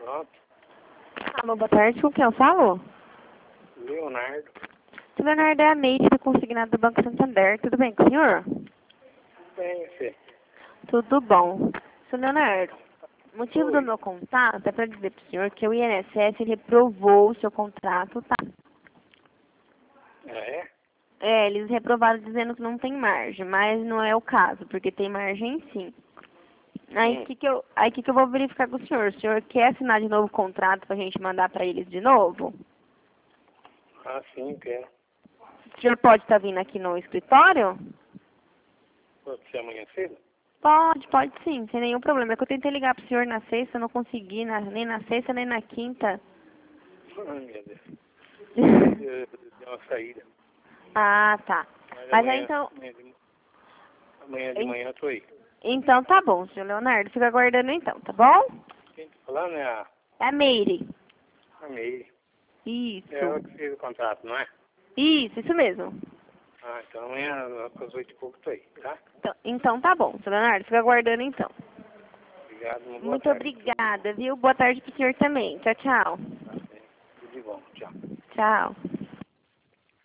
Pronto. Alô, boa tarde, com quem eu falo? Leonardo. O Leonardo é a Neide do consignado do Banco Santander. Tudo bem com o senhor? Bem, você. Tudo bom. Seu Leonardo, o motivo do Oi. meu contato é para dizer para o senhor que o INSS reprovou o seu contrato, tá? É? É, eles reprovaram dizendo que não tem margem, mas não é o caso, porque tem margem sim. Aí o que eu vou verificar com o senhor? O senhor quer assinar de novo o contrato para a gente mandar para eles de novo? Ah, sim, quero. O senhor pode estar vindo aqui no escritório? Pode ser amanhã cedo? Pode sim, sem nenhum problema. É que eu tentei ligar pro senhor na sexta, não consegui, nem na sexta, nem na quinta. Ai, meu Deus. Deu uma saída. Ah, tá. Mas Mas aí então. amanhã de manhã eu tô aí. Então tá bom, senhor Leonardo. Fica aguardando então, tá bom? Quem tá falando é É a Meire. a Meire. Isso. É ela que fez o contrato, não é? Isso mesmo. Ah, então amanhã às 8h pouco eu tô aí, tá? Então tá bom, senhor Leonardo. Fica aguardando então. Obrigado, uma boa Muito tarde. obrigada, viu? Boa tarde pro senhor também. Tchau, tchau. Tá bem. Tudo de bom. Tchau. Tchau.